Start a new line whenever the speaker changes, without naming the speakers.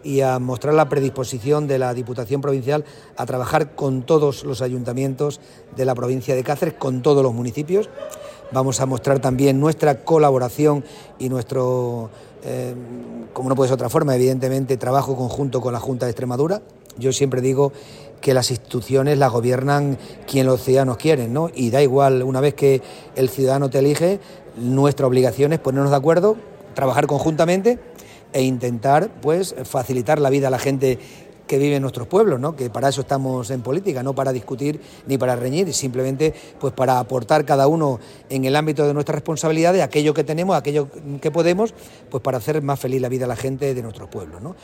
y a mostrar la predisposición de la Diputación Provincial a trabajar con todos los ayuntamientos de la provincia de Cáceres, con todos los municipios. Vamos a mostrar también nuestra colaboración y nuestro, como no puede ser otra forma, evidentemente, trabajo conjunto con la Junta de Extremadura. Yo siempre digo que las instituciones las gobiernan quien los ciudadanos quieren, ¿no? Y da igual, una vez que el ciudadano te elige, nuestra obligación es ponernos de acuerdo, trabajar conjuntamente e intentar, pues, facilitar la vida a la gente que vive en nuestros pueblos, ¿no? Que para eso estamos en política, no para discutir ni para reñir, simplemente pues para aportar cada uno en el ámbito de nuestras responsabilidades aquello que tenemos, aquello que podemos, pues para hacer más feliz la vida a la gente de nuestros pueblos, ¿no?